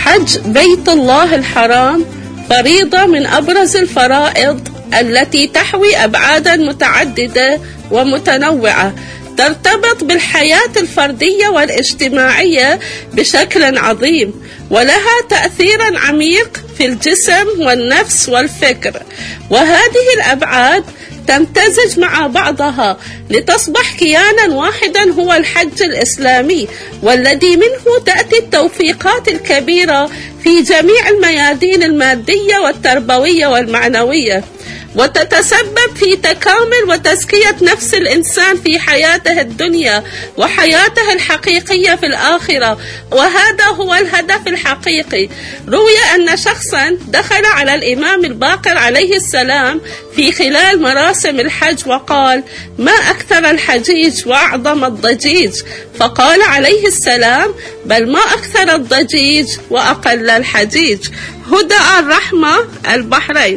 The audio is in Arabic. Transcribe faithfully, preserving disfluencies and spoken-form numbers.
حج بيت الله الحرام فريضة من أبرز الفرائض التي تحوي أبعادا متعددة ومتنوعة ترتبط بالحياة الفردية والاجتماعية بشكل عظيم، ولها تأثير عميق في الجسم والنفس والفكر، وهذه الأبعاد تمتزج مع بعضها لتصبح كيانا واحدا هو الحج الإسلامي، والذي منه تأتي التوفيقات الكبيرة في جميع الميادين المادية والتربوية والمعنوية، وتتسبب في تكامل وتزكية نفس الإنسان في حياته الدنيا وحياته الحقيقية في الآخرة، وهذا هو الهدف الحقيقي. روي أن شخصا دخل على الإمام الباقر عليه السلام في خلال مراسم الحج وقال: ما أكثر الحجيج وأعظم الضجيج؟ فقال عليه السلام: بل ما أكثر الضجيج وأقل الحجيج. هدى الرحمة، البحرين.